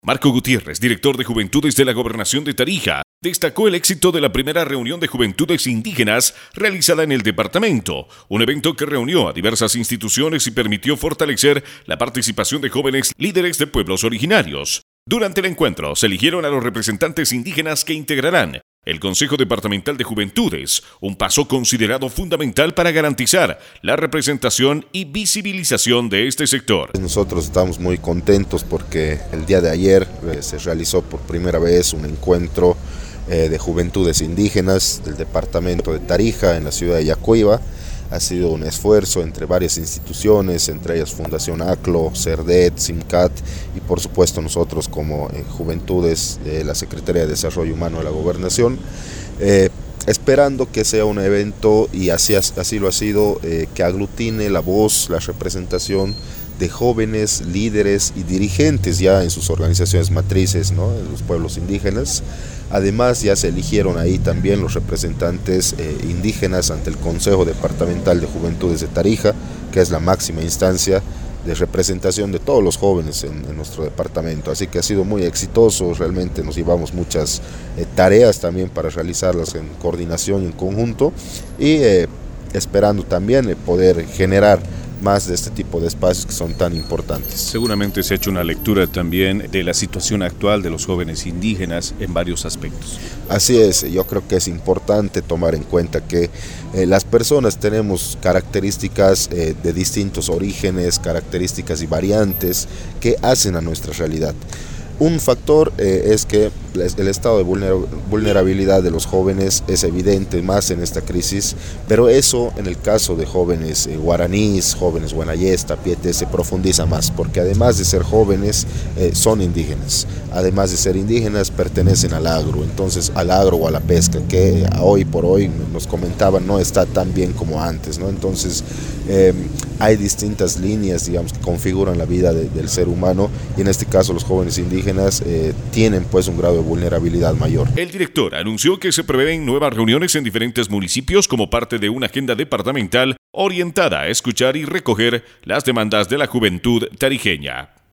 Marco Gutiérrez, director de Juventudes de la Gobernación de Tarija, destacó el éxito de la primera reunión de juventudes indígenas realizada en el departamento, un evento que reunió a diversas instituciones y permitió fortalecer la participación de jóvenes líderes de pueblos originarios. Durante el encuentro se eligieron a los representantes indígenas que integrarán el Consejo Departamental de Juventudes, un paso considerado fundamental para garantizar la representación y visibilización de este sector. Nosotros estamos muy contentos porque el día de ayer se realizó por primera vez un encuentro de juventudes indígenas del departamento de Tarija en la ciudad de Yacuiba. Ha sido un esfuerzo entre varias instituciones, entre ellas Fundación ACLO, CERDET, SIMCAT y por supuesto nosotros como Juventudes de la Secretaría de Desarrollo Humano de la Gobernación, esperando que sea un evento, y así lo ha sido, que aglutine la voz, la representación de jóvenes, líderes y dirigentes ya en sus organizaciones matrices, ¿no?, en los pueblos indígenas. Además, ya se eligieron ahí también los representantes indígenas ante el Consejo Departamental de Juventudes de Tarija, que es la máxima instancia de representación de todos los jóvenes en nuestro departamento. Así que ha sido muy exitoso, realmente nos llevamos muchas tareas también para realizarlas en coordinación y en conjunto, y esperando también poder generar más de este tipo de espacios que son tan importantes. Seguramente se ha hecho una lectura también de la situación actual de los jóvenes indígenas en varios aspectos. Así es, yo creo que es importante tomar en cuenta que las personas tenemos características de distintos orígenes, características y variantes que hacen a nuestra realidad. Un factor es que el estado de vulnerabilidad de los jóvenes es evidente más en esta crisis, pero eso en el caso de jóvenes guaraníes, jóvenes guanayés, tapietes, se profundiza más, porque además de ser jóvenes son indígenas, además de ser indígenas pertenecen al agro, entonces al agro o a la pesca, que hoy por hoy nos comentaban no está tan bien como antes, ¿no? Entonces hay distintas líneas, digamos, que configuran la vida del ser humano, y en este caso los jóvenes indígenas tienen pues un grado de vulnerabilidad mayor. El director anunció que se prevén nuevas reuniones en diferentes municipios como parte de una agenda departamental orientada a escuchar y recoger las demandas de la juventud tarijeña.